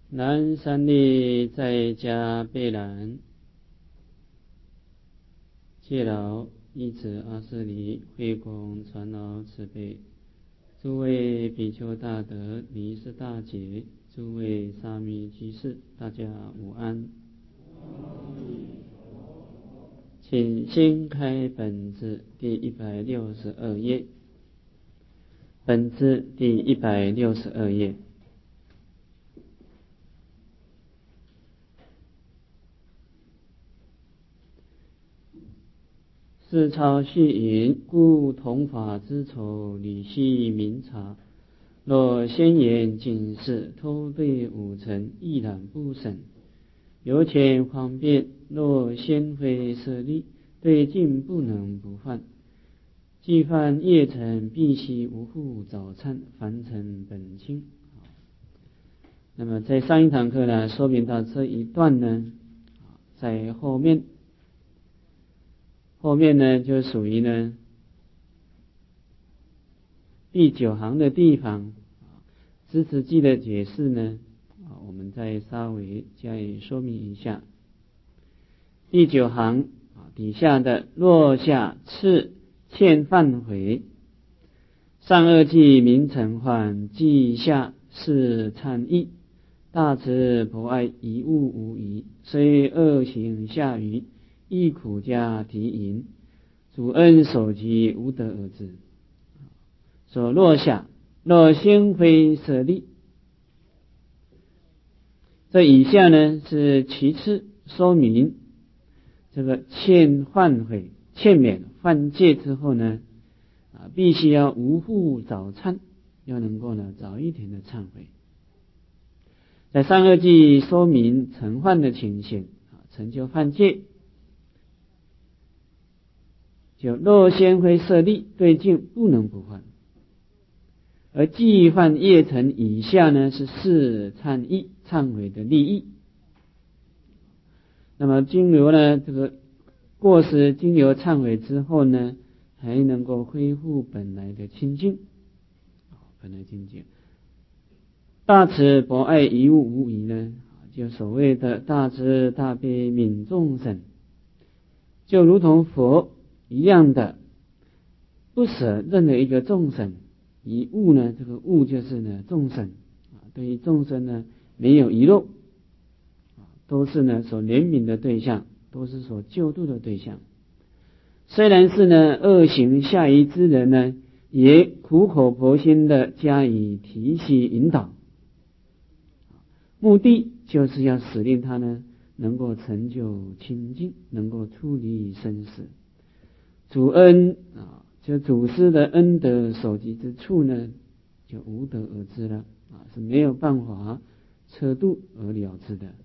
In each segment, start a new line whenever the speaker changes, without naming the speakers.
南三利在家备览，戒劳依止阿舍离，会供传劳慈悲。诸位比丘大德，尼是大姐，诸位沙弥居士，大家午安。请先开本子第162页，本子第162页。是超序云：故同法之丑，理系明察。若先言警示，偷对五尘，亦然不审。由前方便，若先非舍利，对境不能不犯。既犯业尘，必须无复早忏，凡尘本清。那么在上一堂课呢，说明到这一段呢，在后面呢就属于呢第9行的地方，支持记的解释呢，我们再稍微加以说明一下。第9行底下的落下次欠犯悔，上恶计名尘患，记下是忏意，大慈博爱一物无疑，虽恶行下愚，亦苦加提引，主恩所及，无得而知。所落下，若先非舍利，这以下呢是其次说明这个欠犯悔、欠免犯戒之后呢，必须要无复早忏，要能够呢早一点的忏悔。在上恶计说明曾犯的情形，成就犯戒，就若先非舍利，对境不能不犯。而既犯业尘以下呢，是四忏意，忏悔的利益。那么经由呢这个过失，经由忏悔之后呢，还能够恢复本来的清净，本来清净。大慈博爱一物无疑呢，就所谓的大慈大悲悯众生，就如同佛一样的，不舍任何一个众生。以物呢，这个物就是呢众生，对于众生呢没有遗漏，都是呢所怜悯的对象，都是所救度的对象。虽然是呢恶行下愚之人呢，也苦口婆心的加以提醒引导，目的就是要使令他呢能够成就清净，能够出离生死。主恩就祖师的恩德所及之处呢，就无得而知了，是没有办法测度而了之的。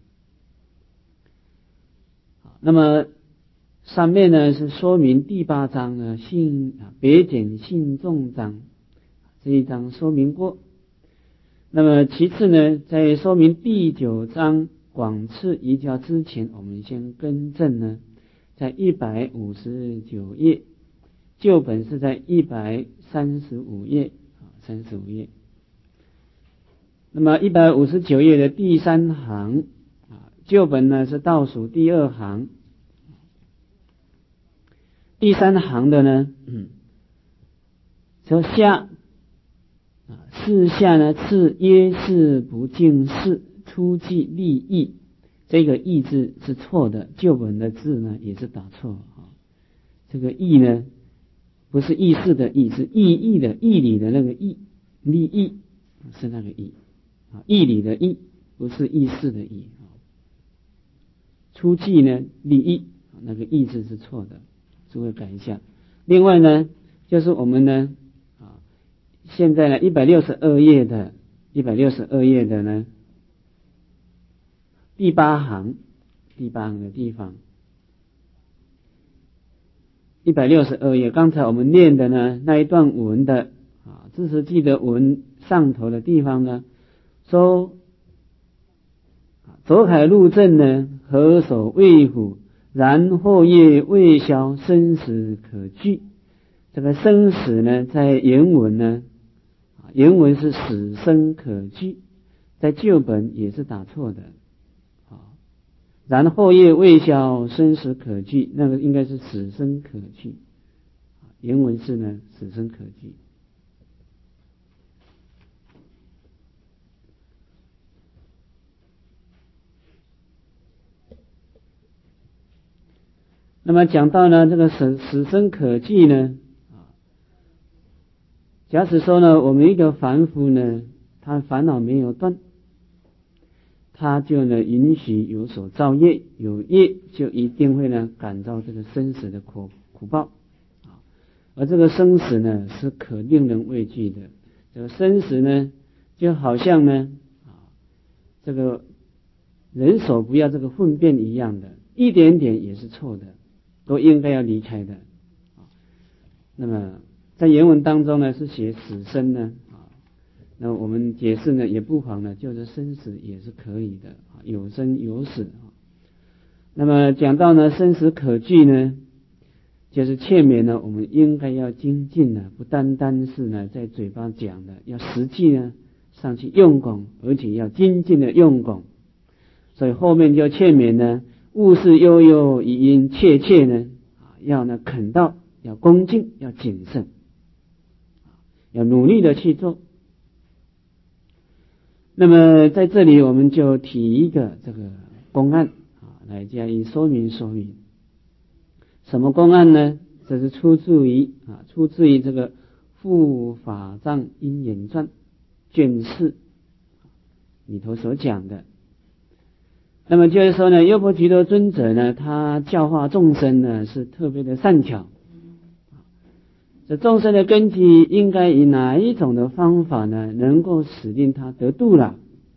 那么上面呢是说明第8章呢别简信众章，这一章说明过。那么其次呢，在说明第9章广次移交之前，我们先更正呢，在159页。旧本是在135页，35页。那么159页的第3行，旧本呢是倒数第2行。第3行的呢，说下是下呢是耶是不净事，初记利益，这个义字是错的，旧本的字呢也是打错这个义呢不是意识的义，是意义的义理的那个义，利益是那个义，义理的义，不是意识的义。初记呢利益，那个义字是错的，诸位改一下。另外呢，就是我们呢现在呢162页的呢第8行的地方。162页，刚才我们念的呢那一段文的知识记的文上头的地方呢，说走海入正呢，何所畏苦？然后业未消，生死可惧。这个生死呢，在原文呢，原文是死生可惧， 在旧本也是打错的。然后业未消，生死可惧，那个应该是死生可惧。原文是呢，死生可惧。那么讲到呢，这个死生可惧呢，假使说呢，我们一个凡夫呢，他烦恼没有断，他就呢允许有所造业，有业就一定会呢感到这个生死的苦报，而这个生死呢是可令人畏惧的。这个生死呢，就好像呢这个人手不要这个粪便一样的，一点点也是错的，都应该要离开的。那么在原文当中呢是写死生呢，那我们解释呢也不妨呢，就是生死也是可以的，有生有死。那么讲到呢生死可惧呢，就是劝勉呢我们应该要精进呢，不单单是呢在嘴巴讲的，要实际呢上去用功，而且要精进的用功。所以后面就劝勉呢，勿视悠悠，以因切切呢，要呢肯道，要恭敬，要谨慎，要努力的去做。那么在这里我们就提一个这个公案来加以说明。什么公案呢？这是出自于这个《护法藏因缘传》卷4里头所讲的。那么就是说呢，优婆居多尊者呢，他教化众生呢是特别的善巧。这众生的根基应该以哪一种的方法呢，能够使令他得度了？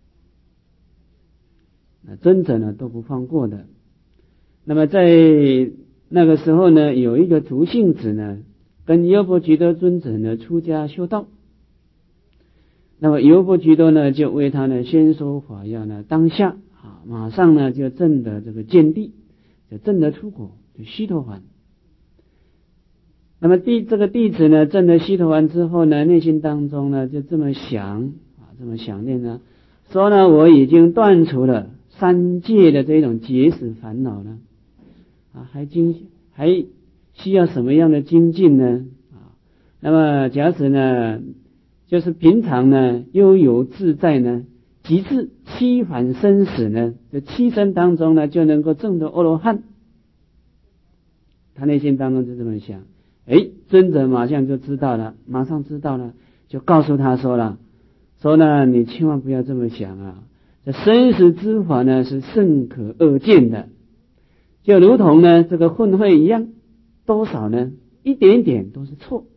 那尊者呢都不放过的。那么在那个时候呢，有一个族姓子呢，跟优婆居多尊者呢出家修道。那么优婆居多呢就为他呢宣说法要呢，当下马上呢就证得这个见地，就证得出果，就须陀洹。那么这个弟子呢证得须陀洹之后呢，内心当中呢就这么想这么想念呢，说呢我已经断除了三界的这种结死烦恼了，还需要什么样的精进呢？那么假使呢，就是平常呢悠游自在呢，极致七返生死呢，这七生当中呢就能够证得阿罗汉。他内心当中就这么想，尊者马上就知道了，马上知道了，就告诉他说呢，你千万不要这么想啊，这生死之法呢是甚可恶见的，就如同呢这个混会一样，多少呢一点点都是错。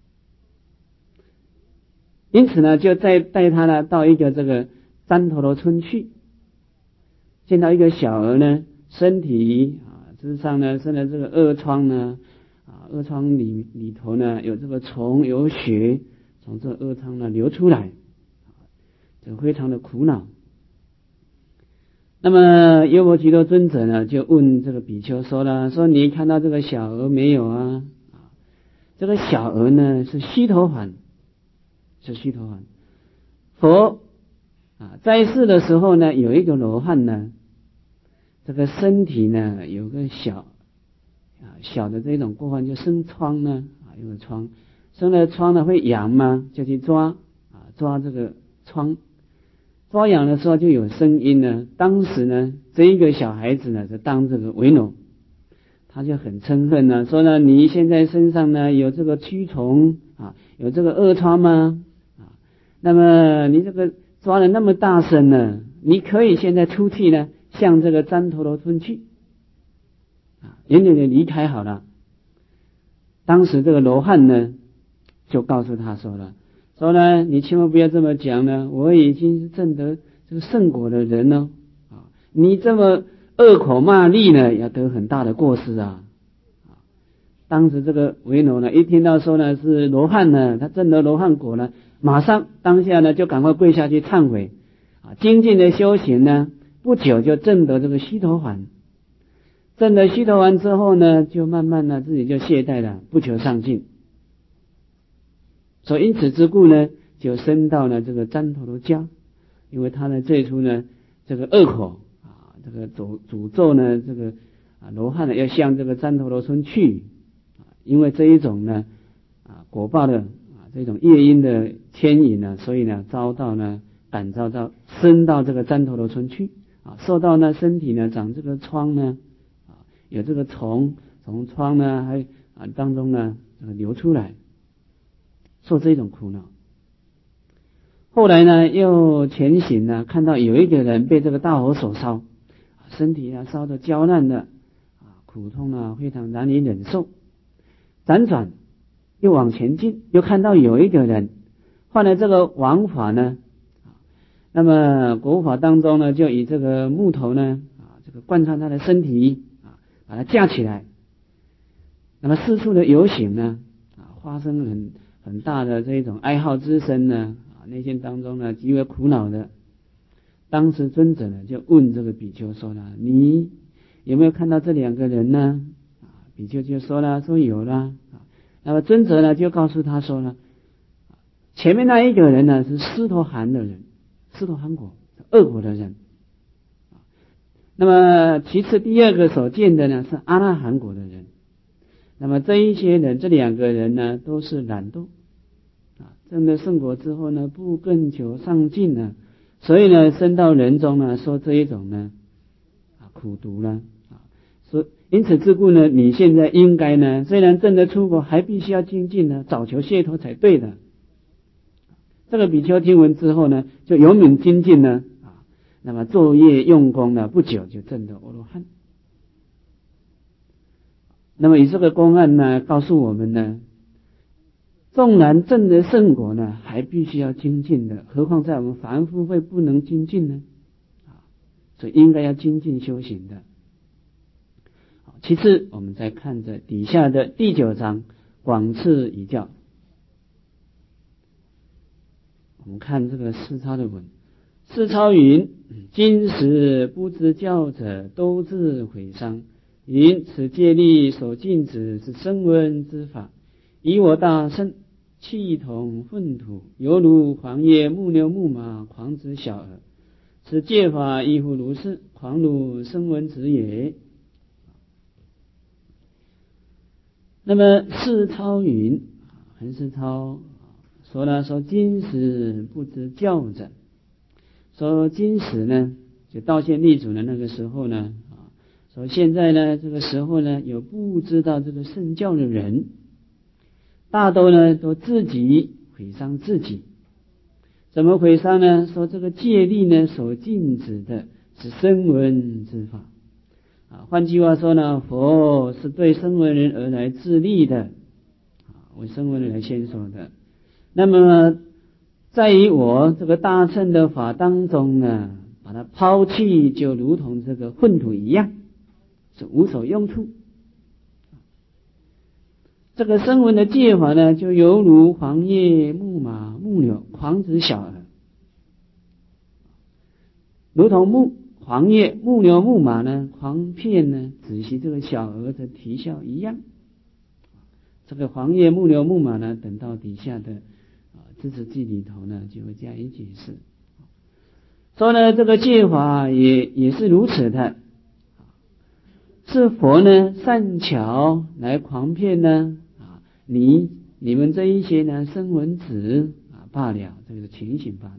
因此呢，就带他呢到一个这个旃陀罗村去，见到一个小儿呢，身体之上呢生了这个恶疮呢，恶疮里头呢有这个虫有血从这恶疮呢流出来，就非常的苦恼。那么优婆居多尊者呢就问这个比丘说你看到这个小儿没有啊？这个小儿呢是须陀洹，是须陀洹。佛在世的时候呢，有一个罗汉呢，这个身体呢有个小的这种过患，就生疮呢有个疮，生了疮呢会痒嘛，就去抓这个疮，抓痒的时候就有声音呢。当时呢，这一个小孩子呢就当这个为农，他就很嗔恨呢，说呢你现在身上呢有这个蛆虫有这个恶疮吗？那么你这个抓的那么大声呢，你可以现在出去呢，向这个旃陀罗村去远远的离开好了。当时这个罗汉呢就告诉他说呢你千万不要这么讲呢，我已经是证得这个圣果的人了你这么恶口骂力呢，要得很大的过失啊。当时这个维罗呢一听到说呢是罗汉呢，他证得罗汉果呢，马上当下呢就赶快跪下去忏悔精进的修行呢，不久就证得这个须陀洹。证得须陀洹之后呢，就慢慢呢自己就懈怠了，不求上进。所以因此之故呢，就升到了这个旃陀罗家。 因为他呢最初呢这个恶口啊，这个诅咒呢这个罗汉呢要向这个旃陀罗村去，因为这一种呢果报的这种业因的牵引呢，所以呢感召到升到这个旃陀罗村去受到呢身体呢长这个疮呢有这个从疮呢还当中呢流出来，受这种苦恼。后来呢又前行呢，看到有一个人被这个大火所烧，身体呢烧得焦烂的苦痛非常难以忍受。辗转又往前进，又看到有一个人换了这个王法呢，那么国法当中呢就以这个木头呢这个贯穿他的身体把它架起来，那么四处的游行呢发生很大的这种哀号之声呢内心当中呢极为苦恼的。当时尊者呢就问这个比丘说了，你有没有看到这两个人呢？比丘就说了，说有了。那么尊者呢就告诉他说了，前面那一个人呢是斯陀含的人，斯陀含国恶国的人。那么其次第二个所见的呢是阿那含国的人。那么这一些人，这两个人呢都是懒惰证了圣果之后呢不更求上进呢，所以呢生到人中呢说这一种呢苦毒呢说因此之故呢，你现在应该呢虽然证得出果，还必须要精进呢，早求解脱才对的。这个比丘听闻之后呢就勇猛精进呢那么作业用功呢不久就证得阿罗汉。那么以这个公案呢告诉我们呢，纵然证得圣果呢还必须要精进的，何况在我们凡夫会不能精进呢所以应该要精进修行的。其次我们再看着底下的第9章广次遗教，我们看这个四抄的文。四抄云：今时不知教者都自毁伤，云此戒律所禁止是声闻之法，以我大圣气同粪土，犹如黄叶木牛木马狂之小儿，此戒法亦复如是，狂如声闻子也。那么四抄云，横四抄说了，说今时不知教者，说今时呢就道现立主的那个时候呢说现在呢这个时候呢有不知道这个圣教的人，大多呢都自己毁伤自己。怎么毁伤呢？说这个戒律呢所禁止的是声闻之法换句话说呢，佛是对声闻人而来自立的为声闻人来先说的。那么在于我这个大乘的法当中呢，把它抛弃，就如同这个粪土一样，是无所用处。这个声闻的戒法呢，就犹如黄叶木马木牛狂子小儿，如同黄叶木牛木马呢狂骗呢仔细这个小儿的啼笑一样。这个黄叶木牛木马呢，等到底下的支持记里头呢就会加以解释。说呢这个戒法也是如此的，是佛呢善巧来狂骗呢你们这一些呢声闻子罢了，这个是情形罢了。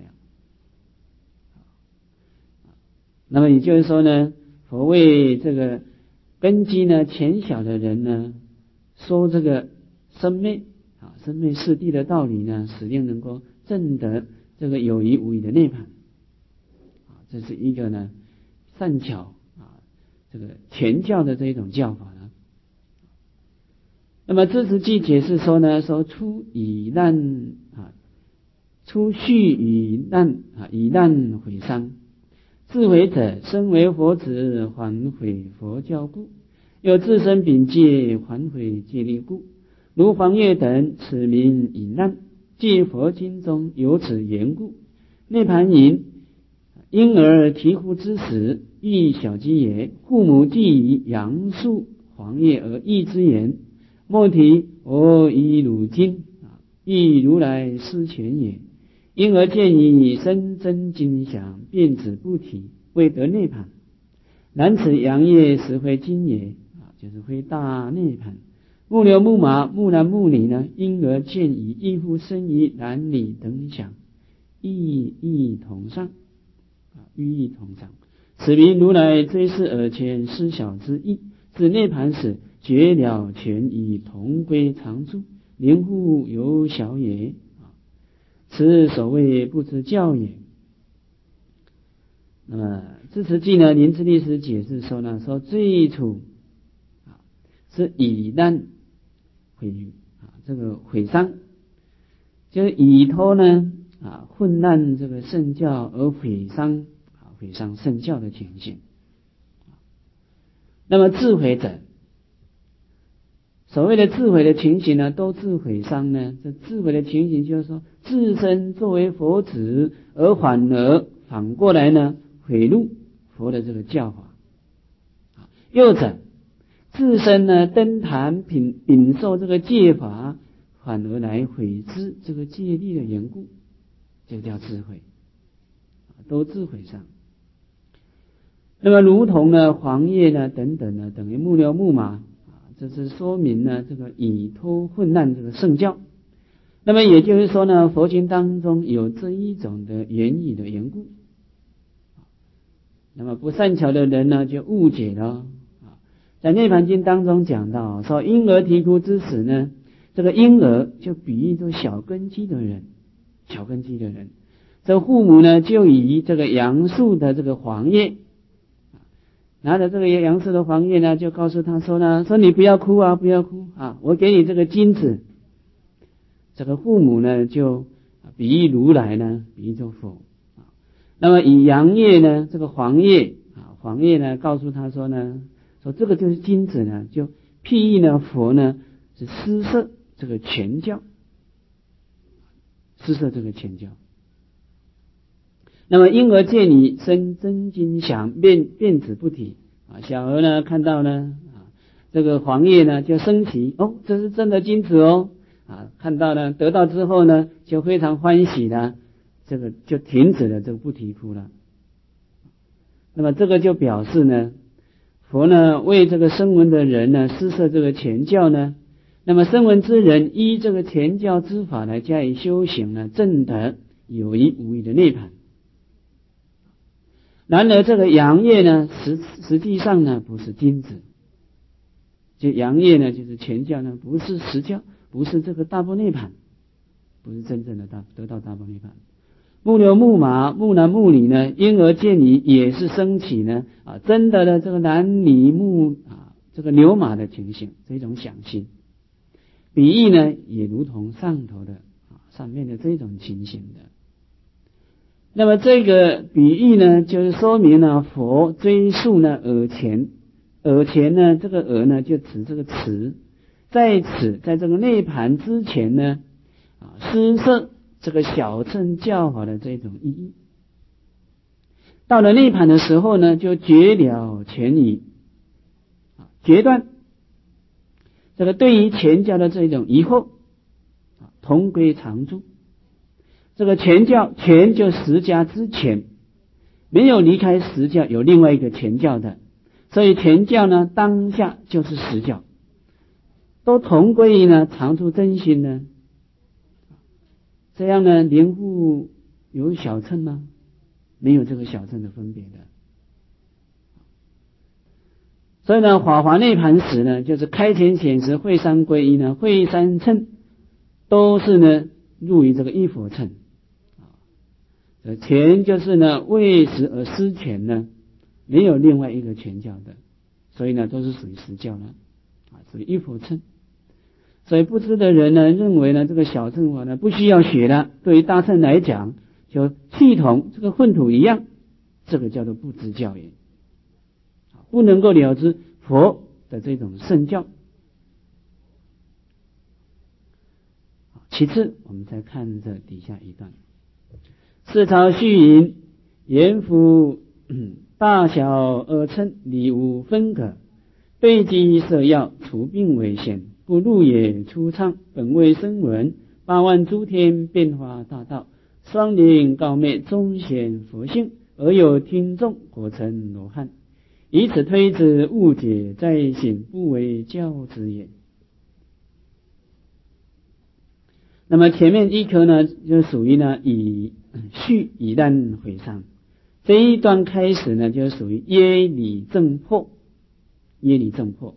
那么也就是说呢，佛为这个根基呢浅小的人呢说这个生灭生灭四谛的道理呢，使令能够证得这个有余无余的涅槃这是一个呢善巧这个前教的这一种教法呢。那么支持记解释说呢，说出以难出续以难以难毁伤，自毁者身为佛子，还毁佛教故，又自身秉戒，还毁戒律故，如黄叶等，此名以难。借佛经中有此缘故。涅盘云：婴儿啼哭之时，亦小鸡也，父母既以杨树黄叶而忆之言，莫提我以汝今，亦如来施权也。 因而见以深真经想，辩止不提，未得涅槃。然此阳业实非今也，就是非大涅槃。木牛木马木男木女呢，因而见以亦复生于男女等想，意同上，寓意同上。此名如来追视而前思晓之意，自涅槃时绝了全以同归常住，灵复有小也。此所谓不知教也。那么至此记呢，林智律师解释说呢，说最初是以难这个毁伤，就是以托呢混乱这个圣教而毁伤圣教的情形。那么自毁者，所谓的自毁的情形呢，都自毁伤呢。这自毁的情形就是说，自身作为佛子，而反过来呢，毁入佛的这个教法。又者，自身呢登坛禀受这个戒法，反而来毁之这个戒律的缘故，这叫自毁，都自毁伤。那么如同呢黄叶呢等等呢，等于木牛木马，这是说明呢这个以托混乱这个圣教。那么也就是说呢，佛经当中有这一种的言语的缘故。那么不善巧的人呢，就误解了。在涅槃经当中讲到说，婴儿啼哭之时呢，这个婴儿就比喻作小根基的人，这父母呢就以这个杨树的这个黄叶，拿着这个杨树的黄叶呢，就告诉他说呢，说你不要哭啊，不要哭啊，我给你这个金子。这个父母呢就比喻如来呢，比喻作佛。那么以杨叶呢，这个黄叶呢，告诉他说呢，说这个就是金子呢，就譬喻呢佛呢是施设这个全教，那么婴儿见你生真经想，辩止不提。小儿呢看到呢这个黄叶呢就升起，这是真的金子哦。看到呢得到之后呢，就非常欢喜呢，这个就停止了这个不啼哭了。那么这个就表示呢，佛呢为这个声闻的人呢施设这个前教呢，那么声闻之人依这个前教之法来加以修行呢，证得有意无意的涅槃。然而这个杨叶呢，实际上呢不是金子，就杨叶呢就是前教呢，不是实教，不是这个大波涅槃，不是真正的得到大波涅槃。木牛木马木男木女呢，因而见你也是升起呢真的的这个男女这个牛马的情形，这种想心。比喻呢也如同上头的上面的这种情形的。那么这个比喻呢，就是说明了佛追溯呢耳前呢，这个耳呢就指这个词，在这个涅槃之前呢施设这个小乘教法的这种意义。到了涅槃的时候呢，就绝了前疑，决断这个对于前教的这种疑惑，同归常住。这个前教，前就十家之前，没有离开十教，有另外一个前教的，所以前教呢当下就是十教，都同归于呢常住真心呢。这样呢灵复有小乘吗？没有这个小乘的分别的。所以呢法华涅槃时呢，就是开前显实会三归一呢，会三乘都是呢入于这个一佛乘。前就是呢为实而失权呢，没有另外一个全教的，所以呢都是属于实教呢，属于一佛乘。所以不知的人呢认为呢这个小乘法呢不需要学的，对于大乘来讲就系统这个粪土一样，这个叫做不知教也，不能够了知佛的这种圣教。其次我们再看这底下一段，四朝须云，言夫大小而称，理无分隔，对机设要，除病为险，不入也出畅，本为声闻，八万诸天变化大道， 双灵告灭，终显佛性，而有听众，果成罗汉。以此推之，误解再醒，不为教之也。那么前面一颗呢，就属于呢以难毁伤，这一段开始呢，就属于耶理正破，耶理正破。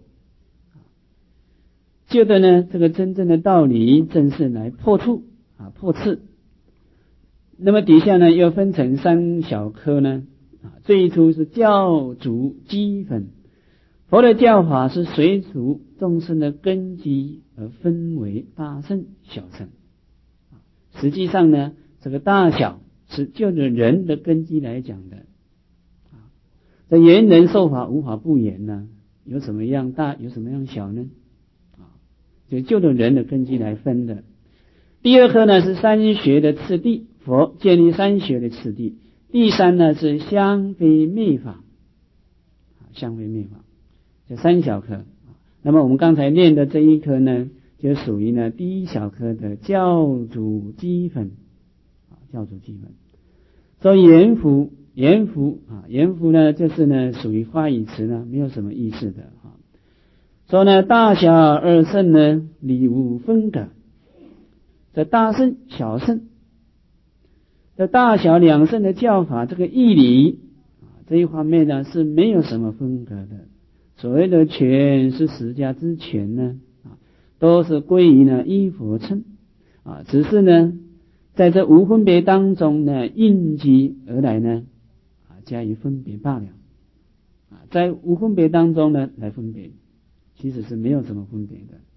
就的呢，这个真正的道理正是来破处破次。那么底下呢，又分成3小科呢，最初是教主基本。佛的教法是随属众生的根基而分为大乘小乘。实际上呢，这个大小是就着人的根基来讲的。这言人受法无法不言呢，有什么样大，有什么样小呢？就着人的根基来分的。第二科呢是三学的次第，佛建立三学的次第。第三呢是相非灭法，相非灭法，这3小科。那么我们刚才念的这一科呢，就属于呢第1小科的教主基本，教主基本。说言符呢，就是呢属于话语词呢，没有什么意思的。说呢大小二乘呢，理无分隔。这大乘小乘，这大小2乘的教法，这个义理这一方面呢是没有什么分隔的。所谓的权是实家之权呢，都是归于呢依佛乘只是呢在这无分别当中呢应机而来呢加以分别罢了。在无分别当中呢来分别，其实是没有什么分别的。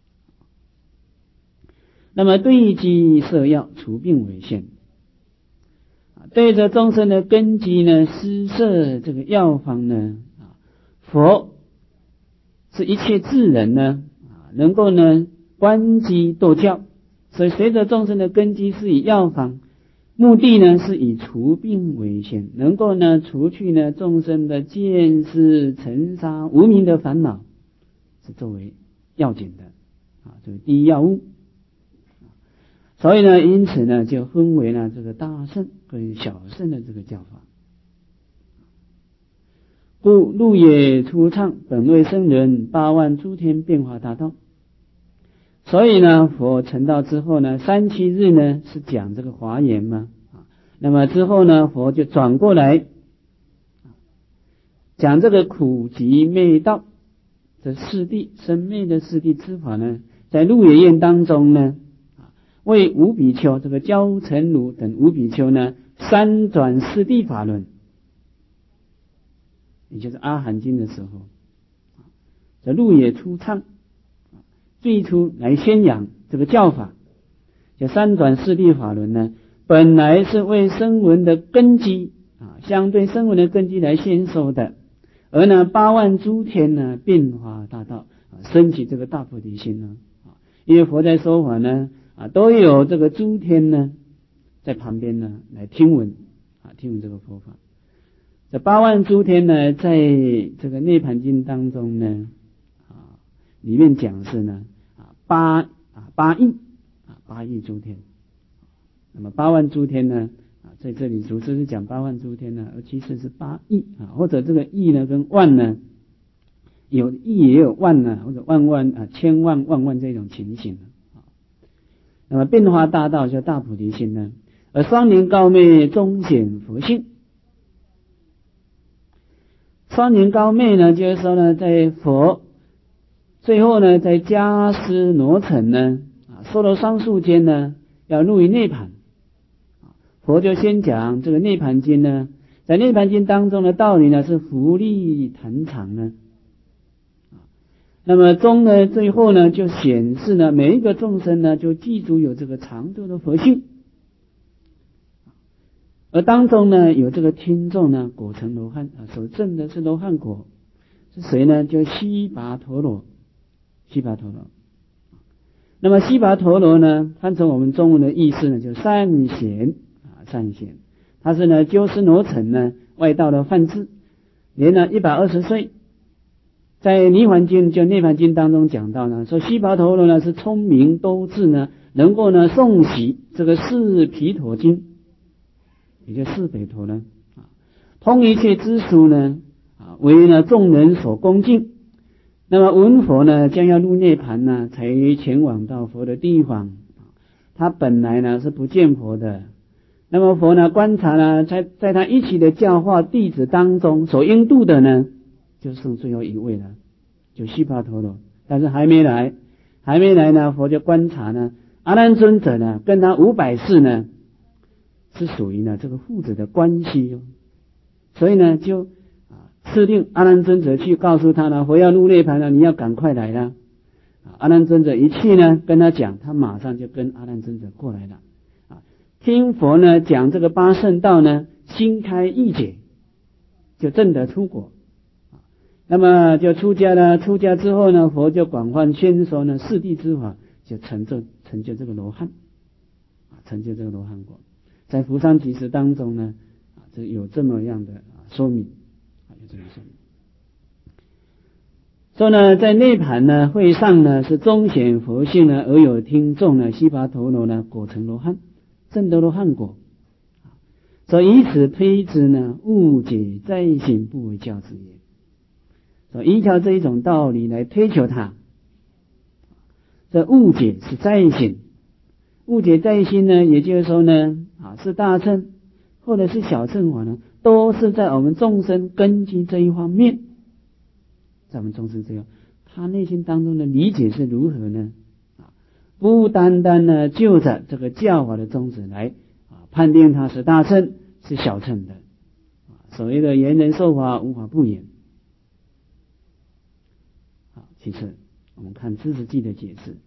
那么对机摄药，除病为限。对着众生的根基呢施设这个药方呢，佛是一切智人呢能够呢观机度教，所以随着众生的根基是以药方，目的呢是以除病为先，能够呢除去呢众生的见识尘沙无明的烦恼，是作为要紧的这个第一要务。所以呢，因此呢，就分为了这个大乘跟小乘的这个教法。故入也初唱，本为僧人8万诸天变化大道。所以呢，佛成道之后呢，3、7日呢是讲这个华严嘛那么之后呢，佛就转过来讲这个苦集灭道这四谛生灭的四谛之法呢，在鹿野苑当中呢。为五比丘这个焦成儒等五比丘呢3转四谛法轮，也就是阿含经的时候，这鹿野初唱，最初来宣扬这个教法。这3转四谛法轮呢，本来是为声闻的根基相对声闻的根基来宣说的，而呢8万诸天呢变化大道升起这个大菩提心呢因为佛在说法呢都有这个诸天呢在旁边呢来听闻听闻这个佛法。这8万诸天呢，在这个涅盘经当中呢里面讲是呢8亿诸天。那么8万诸天呢在这里主持是讲8万诸天呢，而其实是8亿或者这个亿呢跟万呢有亿也有万呢，或者万千万万万这种情形。那么变化大道叫大菩提心呢，而双灵告灭终显佛性。双灵告灭呢，就是说呢，在佛最后呢，在迦尸罗城呢娑罗双树间呢，要入于涅盘。佛就先讲这个涅盘经呢，在涅盘经当中的道理呢，是福利谈长呢。那么中呢，最后呢，就显示呢，每一个众生呢，就记住有这个常住的佛性，而当中呢，有这个听众呢，果成罗汉所证的是罗汉果，是谁呢？就悉跋陀罗。那么悉跋陀罗呢，翻成我们中文的意思呢，就善贤善贤，他是呢鸠斯罗城呢外道的梵志，年呢120岁。在涅槃经就涅槃经当中讲到呢，说悉跋陀罗呢是聪明多智呢， 能够呢诵习这个四毗陀经，也就四北陀呢通一切之书呢为呢众人所恭敬。那么闻佛呢将要入涅盘呢，才前往到佛的地方。他本来呢是不见佛的，那么佛呢观察呢，在他一起的教化弟子当中，所应度的呢就剩最后一位了，就悉巴陀罗。但是还没来呢，佛就观察呢，阿难尊者呢跟他500世呢是属于呢这个父子的关系所以呢就赐令阿难尊者去告诉他呢，佛要入涅盘了，你要赶快来了。阿难尊者一去呢，跟他讲，他马上就跟阿难尊者过来了。听佛呢讲这个八圣道呢，心开意解，就证得出果。那么就出家了，出家之后呢，佛就广泛宣说呢四谛之法，就成就这个罗汉，成就这个罗汉果。在扶桑集释当中呢，这有这么样的说明，有这么说明。说呢，在涅盘呢会上呢，是彰显佛性呢，而有听众呢，悉巴陀罗呢果成罗汉，证得罗汉果。所以以此推之呢，误解在心，不为教之也。所以依靠这一种道理来推求它，这误解是在心，误解在心呢，也就是说呢，是大乘或者是小乘法呢，都是在我们众生根基这一方面。在我们众生这样，他内心当中的理解是如何呢？不单单呢就着这个教法的宗旨来判定他是大乘是小乘的。所谓的言人受法，无法不言。其次我们看知识记的解释。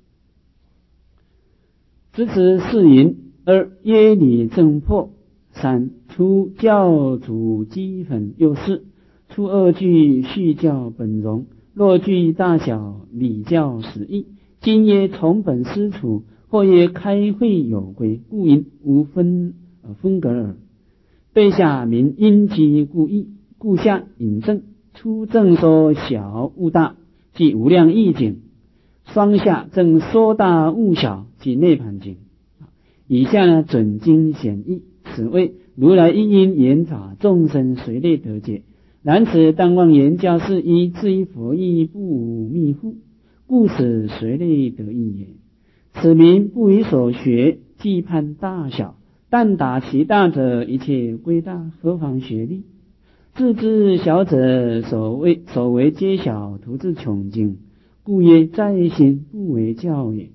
支持是云：2耶理正破，3出教主基本又4出2句续教本容，若句大小理教实义，今曰从本师处，或曰开会有归，故因无分隔耳。对下名因机故意，故下引证，出正说小悟大，即无量义经，双下正说大悟小，即涅盘经。以下呢准经显义，此谓如来一因言法，众生随类得解。然此当望言教是一，至于佛义不无密乎？故此随类得义也。此名不以所学，既判大小，但达其大者，一切归大，何妨学力？自知小者所为皆小，徒自穷经，故曰在心，不为教也。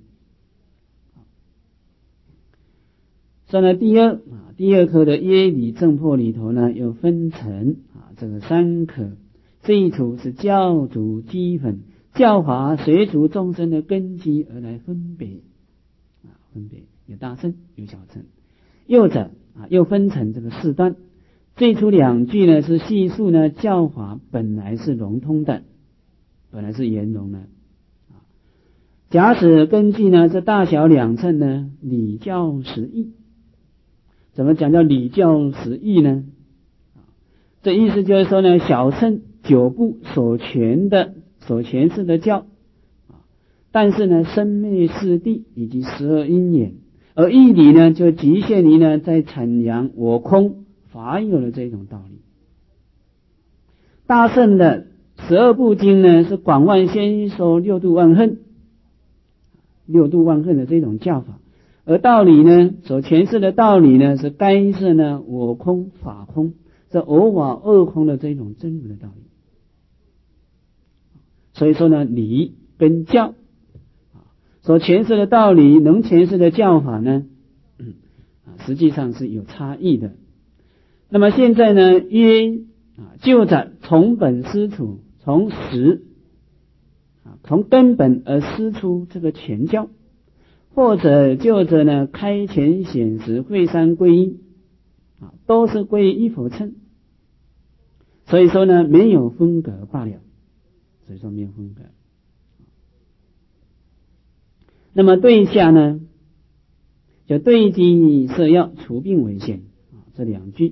说呢，第二科的耶理正破里头呢，又分成这个3科。这一图是教主基本，教法随逐众生的根基而来分别，有大乘有小乘。右者又分成这个4段。最初2句呢是细述呢教法本来是融通的，本来是圆融的。假使根据呢这大小2乘呢理教实义。怎么讲叫理教实义呢？这意思就是说呢，小乘9部所诠释的教，但是呢生灭四谛以及12因缘，而义理呢就局限于呢在阐扬我空法有的这种道理。大乘的12部经呢是广泛宣说6度万恨的这种教法。而道理呢，所诠释的道理呢，是该是呢我空法空，这我法二空的这种真如的道理。所以说呢，理跟教所诠释的道理，能诠释的教法呢，实际上是有差异的。那么现在呢，约就着从本师处，从根本而师出这个全教。或者就着呢开前显实会三归一都是归一佛乘，所以说呢没有分隔罢了，所以说没有分隔。那么对下呢就对机摄要，除病为先这2句。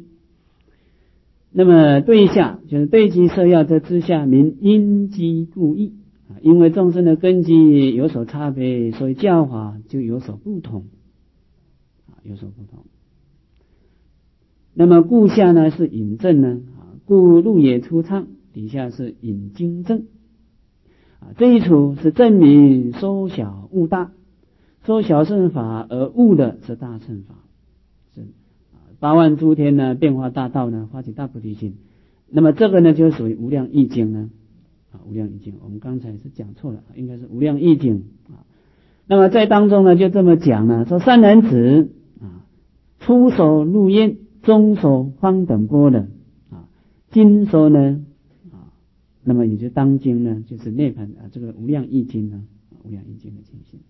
那么对下就是对机摄要这之下名因机故意， 因为众生的根基有所差别，所以教法就有所不同，有所不同。那么故下呢是引证呢，故入也出唱，底下是引经证。这一处是证明缩小悟大，缩小乘法而悟的是大乘法，是八万诸天呢变化大道呢发起大菩提心。那么这个呢就属于无量义经呢，无量义经我们刚才是讲错了，应该是无量义经。那么在当中呢就这么讲呢，说善男子初手入焉，中手方等波的经手呢那么也就当经呢就是涅槃这个无量义经呢，无量义经的情形。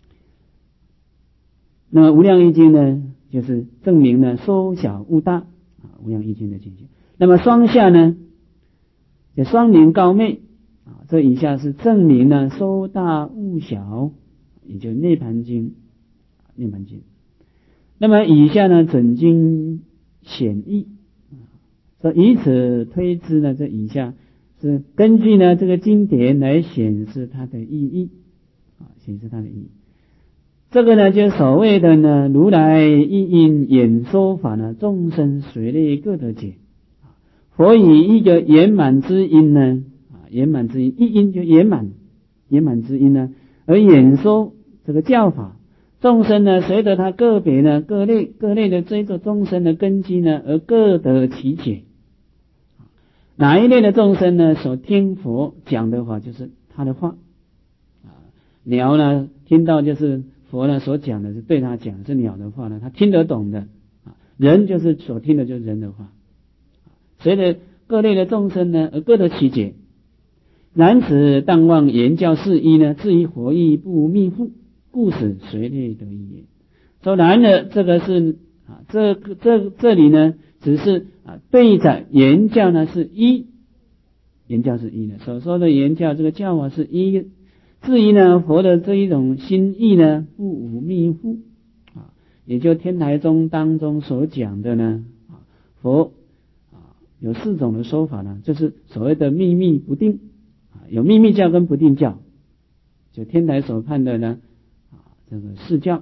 那么无量义经呢就是证明呢缩小悟大，无量义经的情形。那么双下呢就双明高昧，这以下是证明呢缩大悟小，也就涅槃经，涅槃经。那么以下呢准经显义，说以此推知呢，这以下是根据呢这个经典来显示它的意义，显示它的意义。这个呢就所谓的呢如来一因演说法呢，众生随类各得解。佛以一个圆满之因呢，圆满之因，一因就圆满，圆满之因呢，而演说这个教法，众生呢随着他个别呢各类的这个众生的根基呢，而各得其解。哪一类的众生呢所听佛讲的话就是他的话，鸟呢听到就是佛呢所讲的，是对他讲是鸟的话呢，他听得懂的。人就是所听的就是人的话，随着各类的众生呢而各得其解。然此但望言教是一呢，至于佛义不密附，故使随类得一也。说然而这个是这里呢只是对着言教呢是一，言教是一的，所说的言教这个教法是一。至于呢佛的这一种心意呢不无密附，也就天台宗当中所讲的呢，佛有四种的说法呢，就是所谓的秘密不定，有秘密教跟不定教，就天台所判的呢这个四教。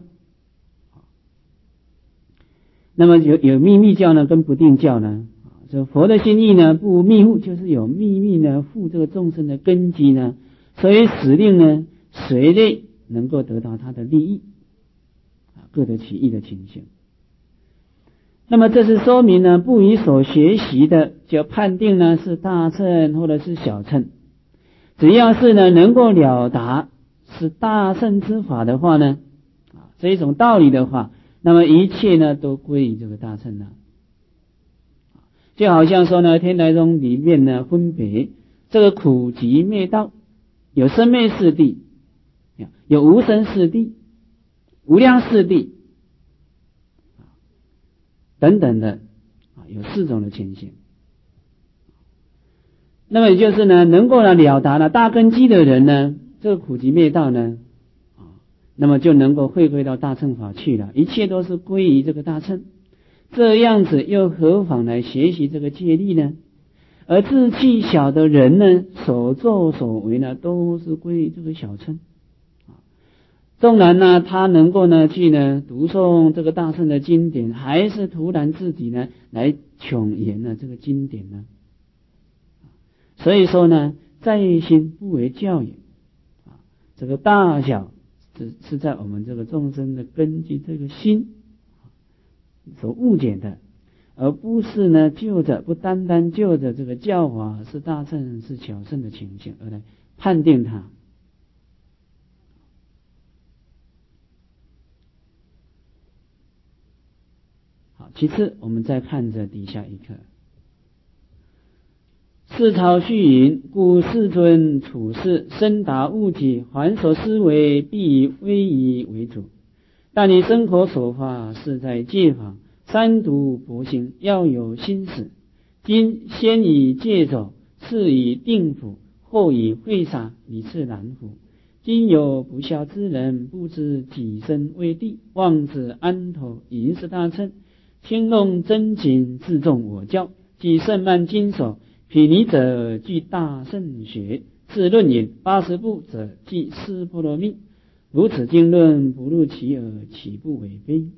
那么有秘密教呢跟不定教呢，说佛的心意呢不无密附，就是有秘密呢附这个众生的根基呢，所以使令呢随类能够得到他的利益，各得其意的情形。那么这是说明呢不以所学习的就判定呢是大乘或者是小乘，只要是呢能够了达是大乘之法的话呢，这一种道理的话，那么一切呢都归于这个大乘了。就好像说呢天台宗里面呢分别这个苦集灭道，有生灭四谛，有无生四谛，无量四谛等等的，有四种的情形。那么也就是呢能够了达了大根基的人呢，这个苦集灭道呢那么就能够回归到大乘法去了，一切都是归于这个大乘。这样子又何妨来学习这个戒律呢？而志气小的人呢，所作所为呢都是归于这个小乘。纵然呢他能够呢去呢读诵这个大乘的经典，还是突然自己呢来穷研呢这个经典呢。所以说呢在心不为教也，这个大小是在我们这个众生的根基这个心所误解的，而不是呢不单单就着这个教法是大乘是小乘的情形而来判定它。好，其次我们再看着底下一课，世曹续云，故世尊处世深达悟体，凡所思维必以威仪为主，但你生活所发是在戒法，三毒博行，要有心识。今先以戒走，次以定辅，后以会杀，以次难乎？今有不孝之人，不知己身为地，妄自安头，淫是大乘，轻弄真情，自重我教，即甚慢经手，毗尼者具大圣学， 是论引80部者，即四波罗蜜。如此经论，不入其耳，岂不违背？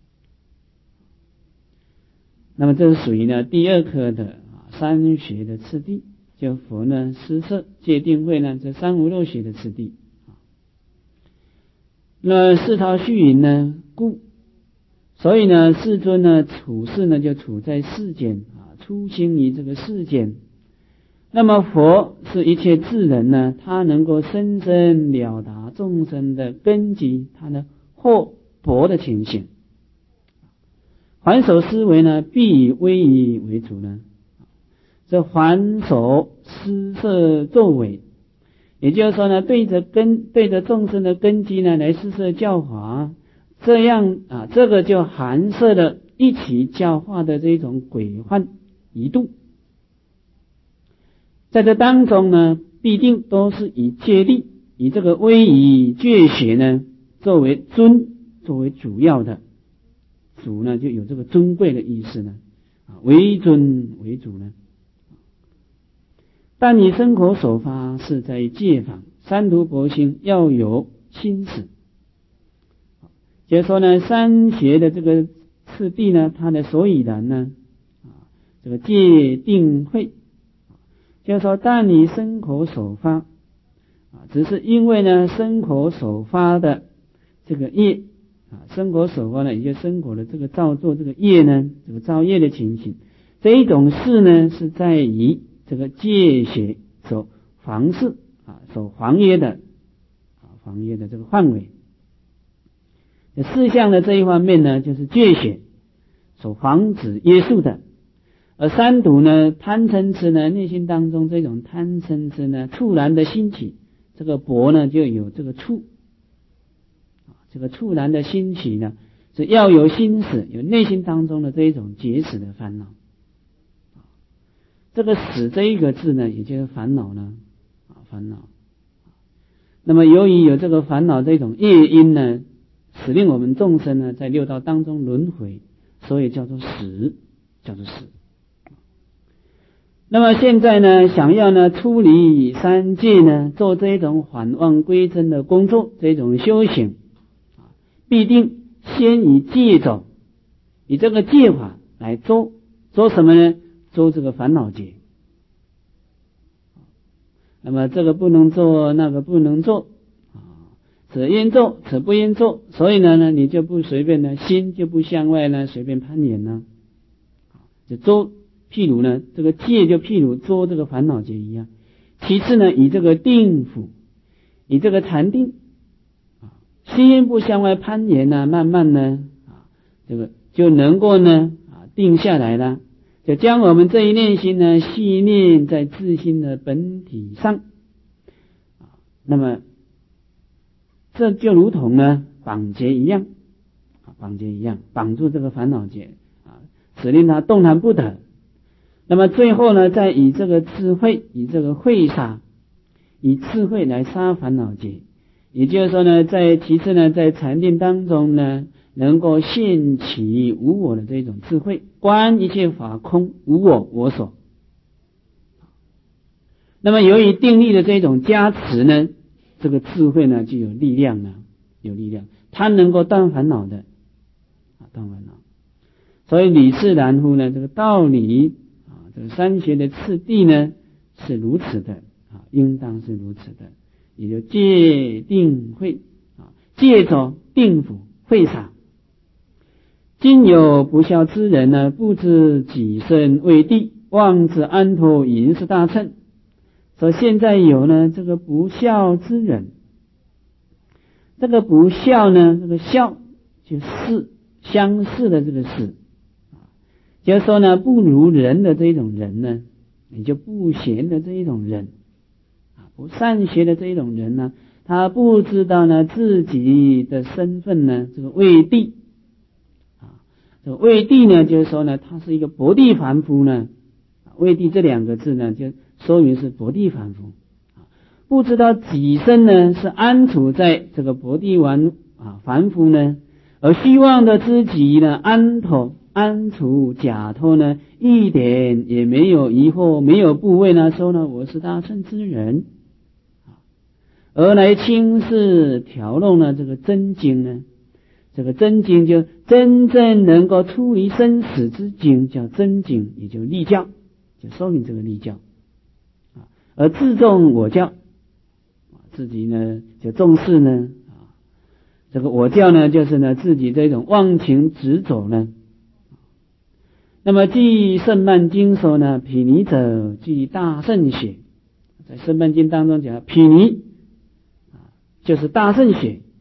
那么这是属于呢第二科的三学的次第，就佛呢施设戒定慧呢这三无漏学的次第。那世陶虚云呢故，所以呢世尊呢处世呢就处在世间出行于这个世间。那么佛是一切智人呢，他能够深深了达众生的根基，他呢或薄的情形。还手思维呢，必以威仪为主呢。这还手施设作为，也就是说呢，对着众生的根基呢来施设教化，这样这个就含摄了一起教化的这种规范仪度。在这当中呢，必定都是以戒律、以这个威仪戒学呢作为尊，作为主要的。主呢就有这个尊贵的意思呢，为尊为主呢。但你身口所发是在戒法，三途博心要有心识。就是说呢，三学的这个次第呢，它的所以然呢，这个戒定慧。就是说，但你身口所发只是因为呢身口所发的这个业身口所发呢，也就是身口的这个造作这个业呢，这个造业的情形，这一种事呢是在于这个戒学所防事所防约的防约的这个范围。事项的这一方面呢，就是戒学所防止约束的。而三毒呢，贪嗔痴呢，内心当中这种贪嗔痴呢，猝然的兴起，这个薄呢就有这个触，这个猝然的兴起呢，是要有心识，有内心当中的这一种结使的烦恼。这个使这一个字呢，也就是烦恼呢，烦恼。那么由于有这个烦恼这种业因呢，使令我们众生呢在六道当中轮回，所以叫做使，叫做使。那么现在呢，想要呢出离三界呢，做这种返妄归真的工作，这种修行必定先以戒走，以这个戒法来做什么呢？做这个烦恼戒。那么这个不能做，那个不能做此应做，此不应做，所以呢你就不随便呢，心就不向外呢随便攀岩呢，就做。譬如呢，这个戒就譬如做这个烦恼戒一样。其次呢，以这个定辅，以这个禅定心不向外攀岩呢，慢慢呢这个就能够呢定下来了，就将我们这一念心呢系念在自心的本体上那么这就如同呢绑结一样，绑住这个烦恼结使令它动弹不得。那么最后呢，再以这个智慧，以这个慧杀，以智慧来杀烦恼结。也就是说呢，其次呢，在禅定当中呢，能够现起无我的这种智慧，观一切法空，无我我所。那么由于定力的这种加持呢，这个智慧呢就有力量了，它能够断烦恼的，断烦恼。所以理是然乎呢，这个道理这个三学的次第呢是如此的应当是如此的，也就戒定慧戒着定辅慧杀。今有不孝之人呢，不知己身为地，妄自安托淫是大乘。所以现在有呢这个不孝之人，这个不孝呢，这个孝就是相似的这个事。就是说呢，不如人的这种人呢，也就不贤的这一种人不善学的这一种人呢，他不知道呢自己的身份呢，这个为地这个为地呢，就是说呢，他是一个薄地凡夫呢，为地这两个字呢，就说明是薄地凡夫不知道己身呢是安处在这个薄地凡夫呢，而希望的自己呢安处假托呢，一点也没有疑惑，没有部位呢，说呢我是大乘之人而来轻视调弄呢这个真经呢，这个真经就真正能够出离生死之经，叫真经，也就立教，就说明这个立教啊。而自重我教，自己呢就重视呢啊，这个我教呢就是呢自己这种忘情执着呢。那么记圣曼经说呢，毗尼者即大圣血，在圣曼经当中讲毗尼啊，就是大圣血。